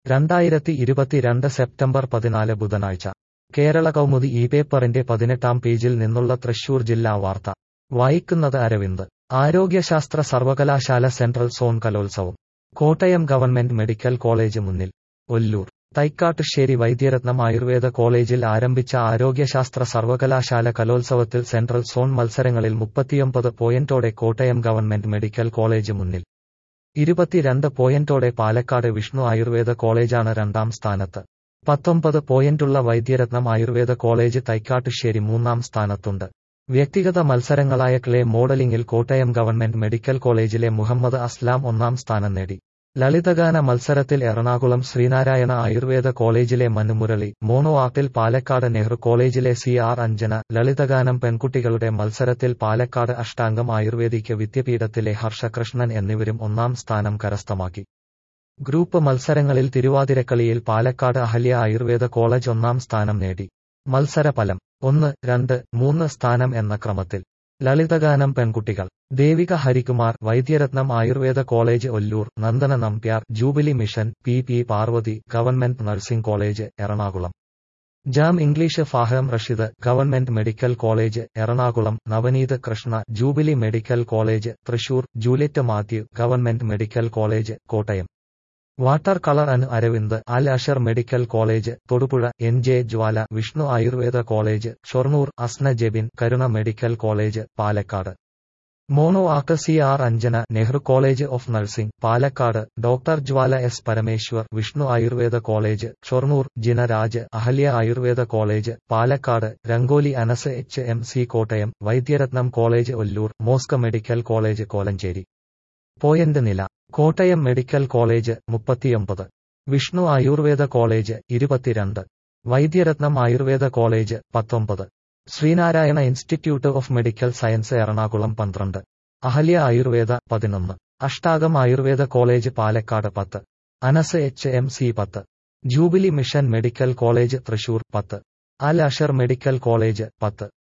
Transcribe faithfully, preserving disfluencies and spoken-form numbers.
രണ്ടായിരത്തി ഇരുപത്തിരണ്ട് സെപ്റ്റംബർ പതിനാല് ബുധനാഴ്ച കേരള കൗമുദി ഈ പേപ്പറിന്റെ പതിനെട്ടാം പേജിൽ നിന്നുള്ള തൃശൂർ ജില്ലാ വാർത്ത വായിക്കുന്നത് അരവിന്ദ്. ആരോഗ്യശാസ്ത്ര സർവകലാശാല സെൻട്രൽ സോൺ കലോത്സവം. കോട്ടയം ഗവൺമെന്റ് മെഡിക്കൽ കോളേജ് മുന്നിൽ. ഒല്ലൂർ തൈക്കാട്ടുശ്ശേരി വൈദ്യരത്നം ആയുർവേദ കോളേജിൽ ആരംഭിച്ച ആരോഗ്യശാസ്ത്ര സർവകലാശാല കലോത്സവത്തിൽ സെൻട്രൽ സോൺ മത്സരങ്ങളിൽ മുപ്പത്തിയൊമ്പത് പോയിന്റോടെ കോട്ടയം ഗവൺമെന്റ് മെഡിക്കൽ കോളേജ് മുന്നിൽ. ഇരുപത്തിരണ്ട് പോയിന്റോടെ പാലക്കാട് വിഷ്ണു ആയുർവേദ കോളേജാണ് രണ്ടാം സ്ഥാനത്ത്. പത്തൊമ്പത് പോയിന്റുള്ള വൈദ്യരത്നം ആയുർവേദ കോളേജ് തൈക്കാട്ടുശ്ശേരി മൂന്നാം സ്ഥാനത്തുണ്ട്. വ്യക്തിഗത മത്സരങ്ങളായ ക്ലേ മോഡലിംഗിൽ കോട്ടയം ഗവൺമെന്റ് മെഡിക്കൽ കോളേജിലെ മുഹമ്മദ് അസ്ലാം ഒന്നാം സ്ഥാനം നേടി. ലളിതഗാന മത്സരത്തിൽ എറണാകുളം ശ്രീനാരായണ ആയുർവേദ കോളേജിലെ മനുമുരളി, മോണോ ആർട്ടിൽ പാലക്കാട് നെഹ്റു കോളേജിലെ സി ആർ അഞ്ജന, ലളിതഗാനം പെൺകുട്ടികളുടെ മത്സരത്തിൽ പാലക്കാട് അഷ്ടാംഗം ആയുർവേദിക് വിദ്യപീഠത്തിലെ ഹർഷകൃഷ്ണൻ എന്നിവരും ഒന്നാം സ്ഥാനം കരസ്ഥമാക്കി. ഗ്രൂപ്പ് മത്സരങ്ങളിൽ തിരുവാതിരക്കളിയിൽ പാലക്കാട് അഹല്യ ആയുർവേദ കോളേജ് ഒന്നാം സ്ഥാനം നേടി. മത്സരഫലം ഒന്ന്, രണ്ട്, മൂന്ന് സ്ഥാനം എന്ന ക്രമത്തിൽ. ലളിതഗാനം പെൺകുട്ടികൾ: Devika Harikumar, Vaidyaratnam Ayurveda college Ollur; Nandana Nambiar, jubilee mission, P P Parvathi, government nursing college, Ernakulam; jam English Faham Rasheed, government medical college, Ernakulam; Navaneeth Krishna, jubilee medical college, Thrissur; Juliet Mathew, government medical college, Kottayam; water colour Anu Aravind, Al Azhar medical college, Thodupuzha; N J Jwala, Vishnu Ayurveda college, Shoranur; Asna Jebin, Karuna medical college, Palakkad; mono art C R Anjana, Nehru college of nursing, Palakkad; doctor Jwala S Parameshwar, Vishnu Ayurveda college, Shoranur; Jina Raj, Ahalya Ayurveda college, Palakkad; rangoli Anas H M C, Kottayam; Vaidyaratnam college Ollur; MOSC medical college Kolenchery. Point നില: Kottayam medical college മുപ്പത്തിയൊമ്പത്, Vishnu Ayurveda college ഇരുപത്തിരണ്ട്, Vaidyaratnam Ayurveda college പത്തൊമ്പത്, Sreenarayana institute of medical science Ernakulam പന്ത്രണ്ട്, അഹല്യ ആയുർവേദ പതിനൊന്ന്, Ashtakam Ayurveda college Palakkad പത്ത്, Anas H M C പത്ത്, jubilee mission medical college Thrissur പത്ത്, അൽ Azhar medical college പത്ത്.